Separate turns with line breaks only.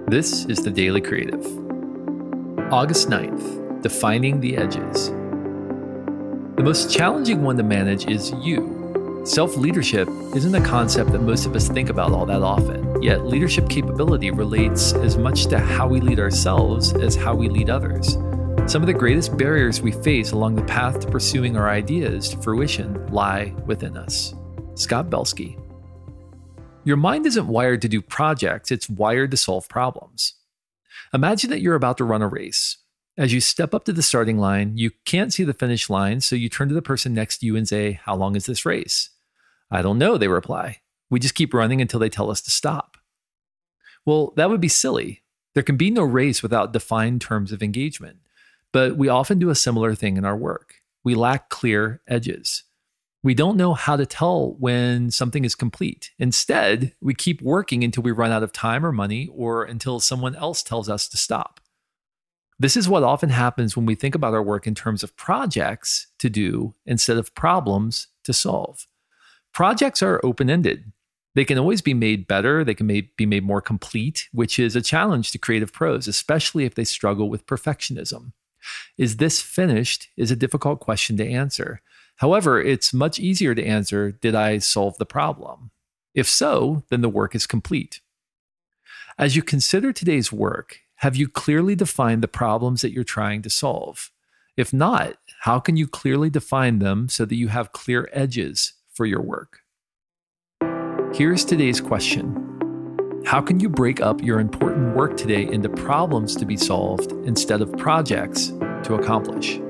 This is the Daily Creative. August 9th, Defining the Edges. The most challenging one to manage is you. Self-leadership isn't a concept that most of us think about all that often, yet leadership capability relates as much to how we lead ourselves as how we lead others. Some of the greatest barriers we face along the path to pursuing our ideas to fruition lie within us. Scott Belsky. Your mind isn't wired to do projects, it's wired to solve problems. Imagine that you're about to run a race. As you step up to the starting line, you can't see the finish line, so you turn to the person next to you and say, "How long is this race?" "I don't know," they reply. "We just keep running until they tell us to stop." Well, that would be silly. There can be no race without defined terms of engagement. But we often do a similar thing in our work. We lack clear edges. We don't know how to tell when something is complete. Instead, we keep working until we run out of time or money, or until someone else tells us to stop. This is what often happens when we think about our work in terms of projects to do instead of problems to solve. Projects are open-ended. They can always be made better. They can be made more complete, which is a challenge to creative pros, especially if they struggle with perfectionism. Is this finished is a difficult question to answer. However, it's much easier to answer, did I solve the problem? If so, then the work is complete. As you consider today's work, have you clearly defined the problems that you're trying to solve? If not, how can you clearly define them so that you have clear edges for your work? Here's today's question. How can you break up your important work today into problems to be solved instead of projects to accomplish?